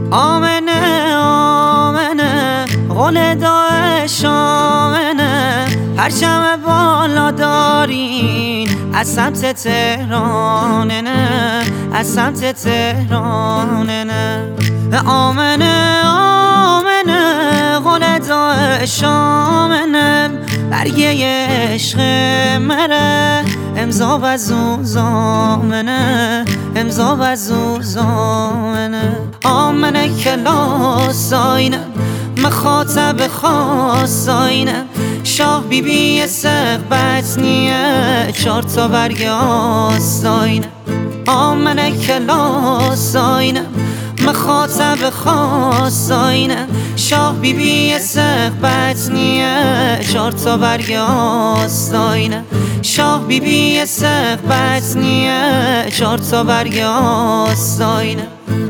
آمنه آمنه قول داعش آمنه، پرچم بالا دارین از سمت تهرانه نه، از سمت تهرانه نه. آمنه آمنه قول داعش آمنه، برگه عشق مره امضا و زوزامنه، امضا و زوزامنه. آمنه کلاس آینه مخاطب خاص آینه، شاه بی بی سقبت نیه 4 تا برگ آستاینه. آمنه کلاس آینه مخاطب خاص آینه، شاه بی بی سقبت نیه 4 تا برگ آستاینه، شاه بی بی سقبت نیه 4 تا برگ آستاینه.